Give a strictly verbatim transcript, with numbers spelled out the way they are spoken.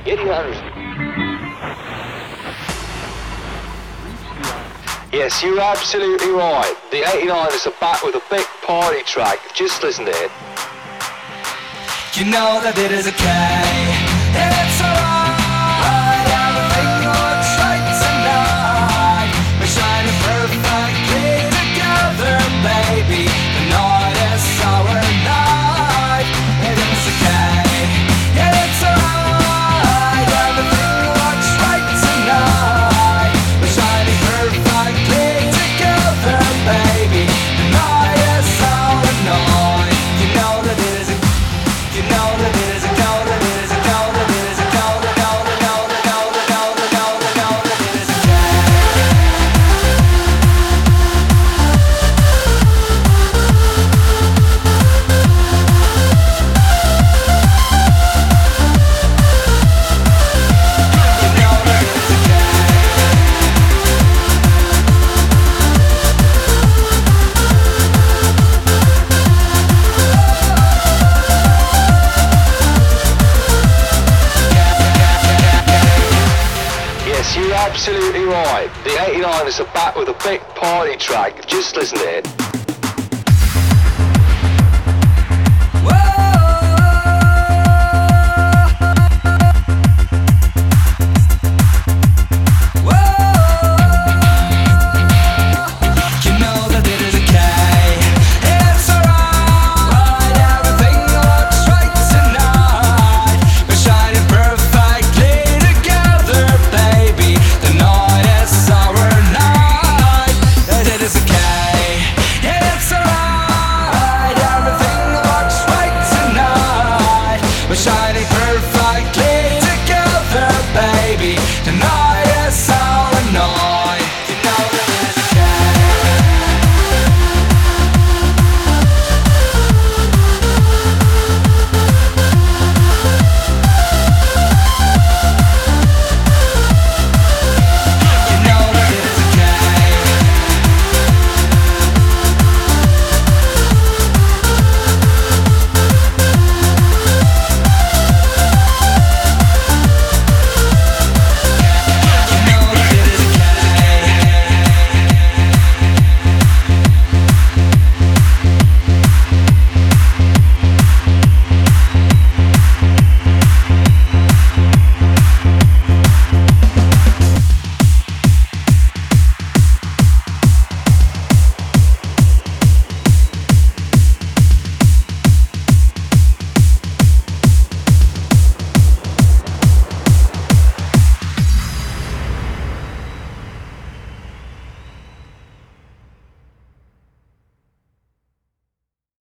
Eddie Anderson. Yes, you're absolutely right. The eighty-niners are back with a big party track. Just listen to it. You know that it is okay. It's alright. Everything looks right tonight. We're shining perfectly together, baby. The night is our night. It is okay. It's alright. Everything looks right tonight. We're shining perfectly together, baby. The night is our night. You know that it is a You know that it is a go, that it is a go, that it is a go, that go, that go, that go, that go, that go, that go, that it is a go. You know that it is a go. Yes, you're absolutely right. The eighty-niners are back with a big party track. Just listen to it.